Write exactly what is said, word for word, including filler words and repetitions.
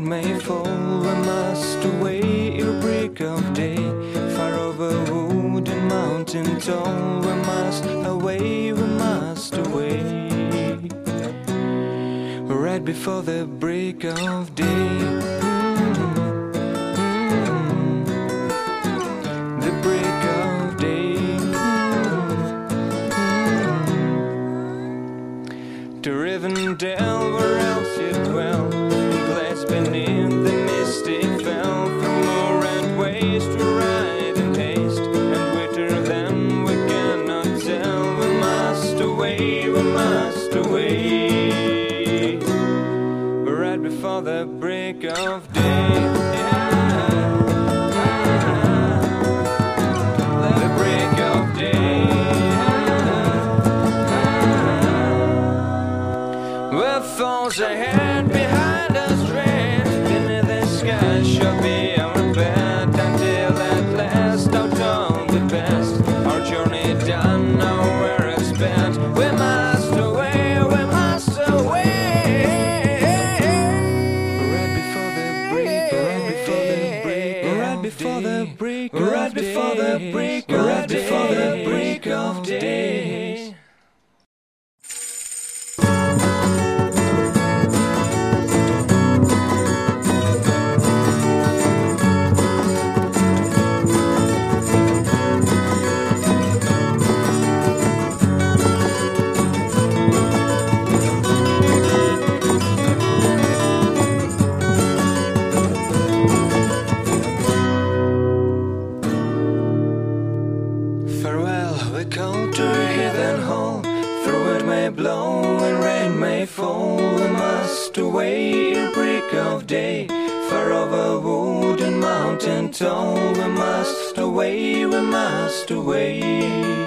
rain may fall, we must away ere break of day. Far over wood and mountain tall, we must away, we must away. Right before the break of day. The break of day. To Rivendell, where else you dwell, and glass beneath the misty fell, from moor and waste we ride in haste, and whiter than we cannot tell. We must away, we must away, right before the break of day. The break of day. With falls ahead, behind us dread, beneath the sky shall be our bed, until at last out of the past, our journey done, nowhere is spent. We must away, we must away, right before the break, right before the break, right before the break, right before the break, right before the break of day. Farewell, we call to heathen hall. Through it may blow and rain may fall, we must away ere break of day. Far over wood and mountain tall, we must away, we must away.